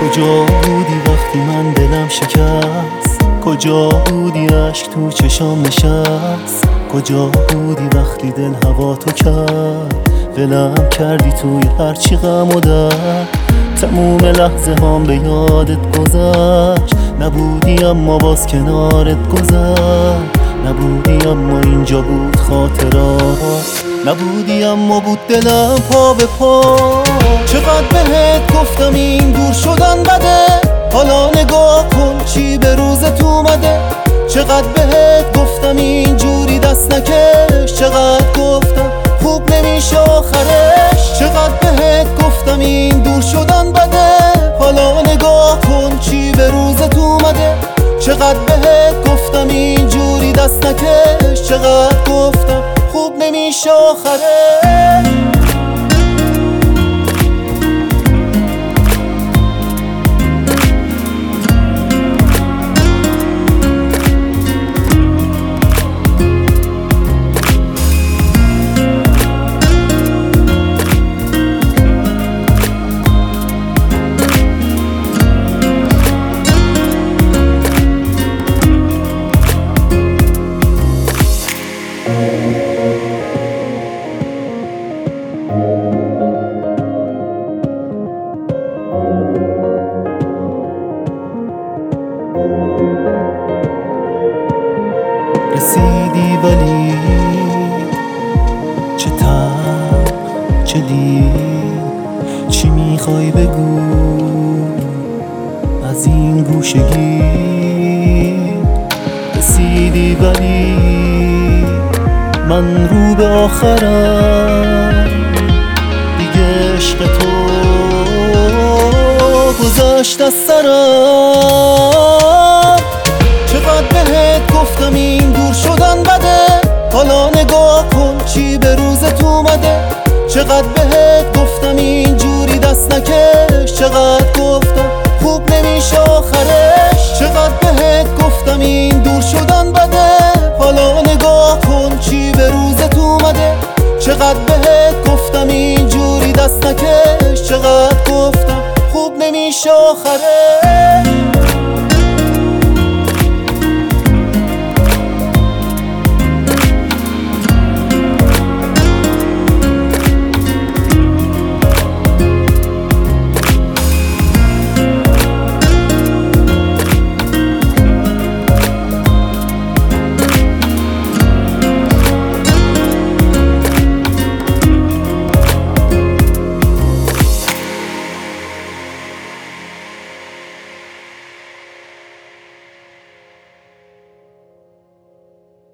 کجا بودی وقتی من دلم شکست؟ کجا بودی عشق تو چشام نشست؟ کجا بودی وقتی دل هوا تو کرد؟ ولم کردی توی هرچی غم و درد. تموم لحظه هام به یادت گذشت. نبودی اما باز کنارت گذشت. نبودی اما اینجا بود خاطرات. نبودی اما بود دلم پا به پا. چقدر بهت گفتم این دور شدن بده. حالا نگاه کن چی به روزت اومده. چقدر بهت گفتم اینجوری دست نکش. چقدر گفتم خوب نمیشه آخرش. چقدر بهت گفتم این دور شدن بده. حالا نگاه کن چی به روزت اومده. چقدر بهت گفتم اینجوری دست نکش. چقدر گفتم خوب نمیشه آخرش. رسیدی ولی چه تب چه دیر. چی میخوای بگو از این گوشگی؟ رسیدی ولی من رو به آخرم. دیگه عشق تو گذشت از سرم. چقدر بهت گفتم این دور شدن بده. حالا نگاه کن چی به روزت اومده. چقدر بهت گفتم اینجوری دست نکش. چقدر گفتم خوب نمیشه آخرش. چقدر بهت گفتم این دور شدن بده. حالا نگاه کن چی به روزت اومده. چقدر بهت گفتم اینجوری دست نکش. چقدر گفتم خوب نمیشه آخرش.